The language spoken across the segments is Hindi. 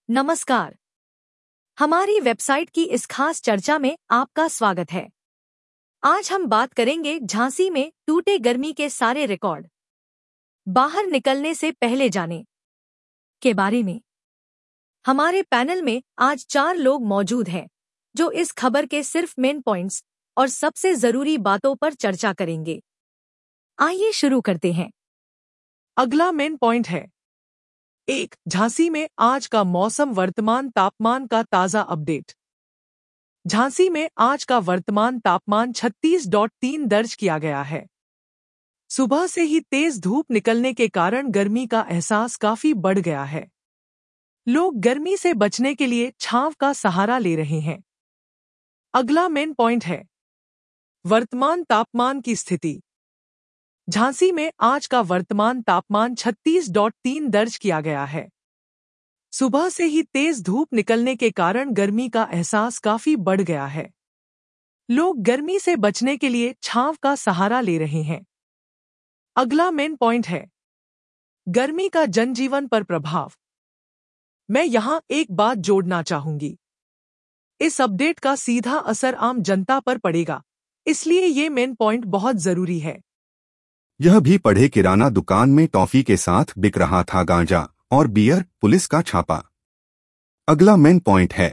नमस्कार। हमारी वेबसाइट की इस खास चर्चा में आपका स्वागत है। आज हम बात करेंगे झांसी में टूटे गर्मी के सारे रिकॉर्ड। बाहर निकलने से पहले जाने के बारे में हमारे पैनल में आज 4 लोग मौजूद हैं जो इस खबर के सिर्फ मेन पॉइंट्स और सबसे जरूरी बातों पर चर्चा करेंगे। आइए शुरू करते हैं। अगला मेन पॉइंट है 1. झांसी में आज का मौसम वर्तमान तापमान का ताजा अपडेट। झांसी में आज का वर्तमान तापमान 36.3 दर्ज किया गया है। सुबह से ही तेज धूप निकलने के कारण गर्मी का एहसास काफी बढ़ गया है। लोग गर्मी से बचने के लिए छांव का सहारा ले रहे हैं। अगला मेन पॉइंट है वर्तमान तापमान की स्थिति। झांसी में आज का वर्तमान तापमान 36.3 दर्ज किया गया है। सुबह से ही तेज धूप निकलने के कारण गर्मी का एहसास काफी बढ़ गया है। लोग गर्मी से बचने के लिए छांव का सहारा ले रहे हैं। अगला मेन पॉइंट है गर्मी का जनजीवन पर प्रभाव। मैं यहां एक बात जोड़ना चाहूंगी। इस अपडेट का सीधा असर आम जनता पर पड़ेगा, इसलिए ये मेन पॉइंट बहुत जरूरी है। यह भी पढ़े किराना दुकान में टॉफी के साथ बिक रहा था गांजा और बियर, पुलिस का छापा। अगला मेन पॉइंट है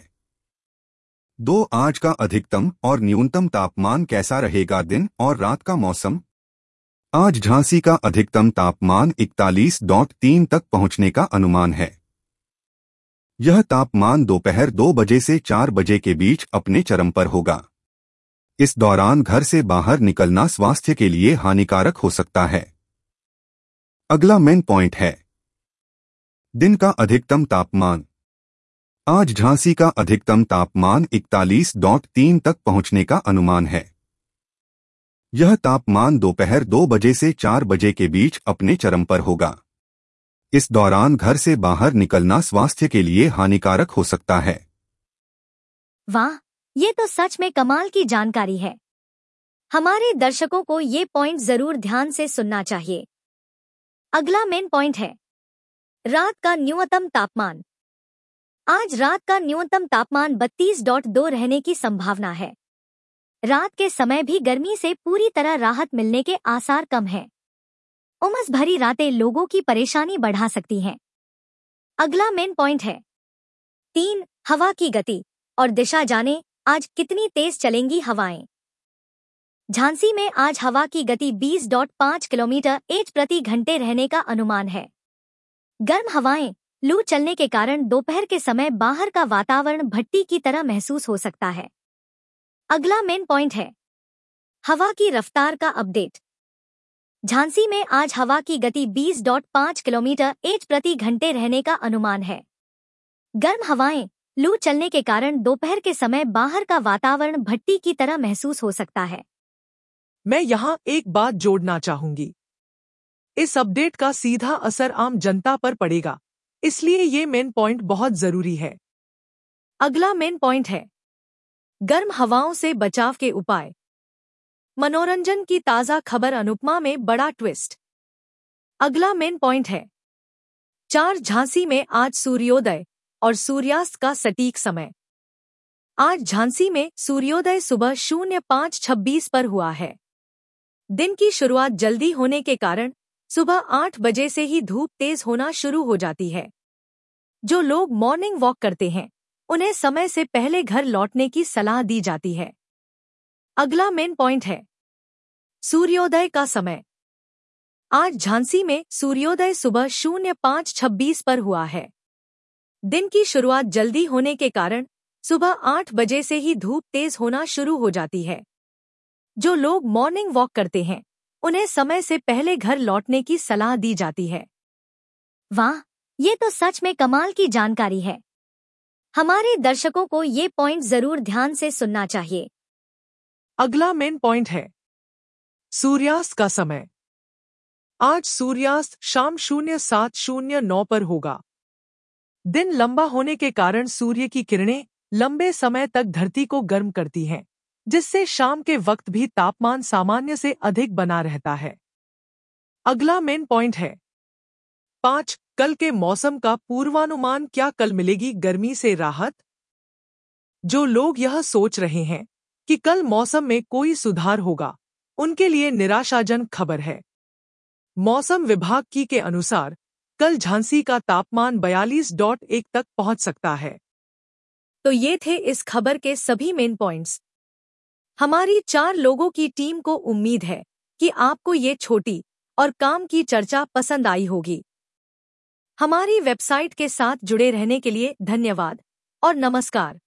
2. आज का अधिकतम और न्यूनतम तापमान कैसा रहेगा। दिन और रात का मौसम। आज झांसी का अधिकतम तापमान 41.3 तक पहुंचने का अनुमान है। यह तापमान दोपहर 2 बजे से 4 बजे के बीच अपने चरम पर होगा। इस दौरान घर से बाहर निकलना स्वास्थ्य के लिए हानिकारक हो सकता है। अगला मेन पॉइंट है दिन का अधिकतम तापमान। आज झांसी का अधिकतम तापमान 41.3 तक पहुंचने का अनुमान है। यह तापमान दोपहर 2 बजे से 4 बजे के बीच अपने चरम पर होगा। इस दौरान घर से बाहर निकलना स्वास्थ्य के लिए हानिकारक हो सकता है। वाह, ये तो सच में कमाल की जानकारी है। हमारे दर्शकों को ये पॉइंट जरूर ध्यान से सुनना चाहिए। अगला मेन पॉइंट है रात का न्यूनतम तापमान। आज रात का न्यूनतम तापमान 32.2 रहने की संभावना है। रात के समय भी गर्मी से पूरी तरह राहत मिलने के आसार कम हैं। उमस भरी रातें लोगों की परेशानी बढ़ा सकती हैं। अगला मेन पॉइंट है 3. हवा की गति और दिशा जाने। आज कितनी तेज चलेंगी हवाएं। झांसी में आज हवा की गति 20.5 किलोमीटर प्रति घंटे रहने का अनुमान है। गर्म हवाएं, लू चलने के कारण दोपहर के समय बाहर का वातावरण भट्टी की तरह महसूस हो सकता है। अगला मेन पॉइंट है हवा की रफ्तार का अपडेट। झांसी में आज हवा की गति 20.5 किलोमीटर प्रति घंटे रहने का अनुमान है। गर्म हवाएं, लू चलने के कारण दोपहर के समय बाहर का वातावरण भट्टी की तरह महसूस हो सकता है। मैं यहां एक बात जोड़ना चाहूंगी। इस अपडेट का सीधा असर आम जनता पर पड़ेगा, इसलिए ये मेन पॉइंट बहुत जरूरी है। अगला मेन पॉइंट है गर्म हवाओं से बचाव के उपाय। मनोरंजन की ताजा खबर। अनुपमा में बड़ा ट्विस्ट। अगला मेन पॉइंट है 4. झांसी में आज सूर्योदय और सूर्यास्त का सटीक समय। आज झांसी में सूर्योदय सुबह 05:26 पर हुआ है। दिन की शुरुआत जल्दी होने के कारण सुबह 8 बजे से ही धूप तेज होना शुरू हो जाती है। जो लोग मॉर्निंग वॉक करते हैं उन्हें समय से पहले घर लौटने की सलाह दी जाती है। अगला मेन पॉइंट है सूर्योदय का समय। आज झांसी में सूर्योदय सुबह 05:26 पर हुआ है। दिन की शुरुआत जल्दी होने के कारण सुबह 8 बजे से ही धूप तेज होना शुरू हो जाती है। जो लोग मॉर्निंग वॉक करते हैं उन्हें समय से पहले घर लौटने की सलाह दी जाती है। वाह, ये तो सच में कमाल की जानकारी है। हमारे दर्शकों को ये पॉइंट जरूर ध्यान से सुनना चाहिए। अगला मेन पॉइंट है सूर्यास्त का समय। आज सूर्यास्त शाम 07:09 पर होगा। दिन लंबा होने के कारण सूर्य की किरणें लंबे समय तक धरती को गर्म करती हैं, जिससे शाम के वक्त भी तापमान सामान्य से अधिक बना रहता है। अगला मेन पॉइंट है 5. कल के मौसम का पूर्वानुमान क्या? कल मिलेगी गर्मी से राहत? जो लोग यह सोच रहे हैं कि कल मौसम में कोई सुधार होगा, उनके लिए निराशाजनक खबर है। मौसम विभाग के अनुसार कल झांसी का तापमान 42.1 तक पहुंच सकता है। तो ये थे इस खबर के सभी मेन पॉइंट्स। हमारी 4 लोगों की टीम को उम्मीद है कि आपको ये छोटी और काम की चर्चा पसंद आई होगी। हमारी वेबसाइट के साथ जुड़े रहने के लिए धन्यवाद और नमस्कार।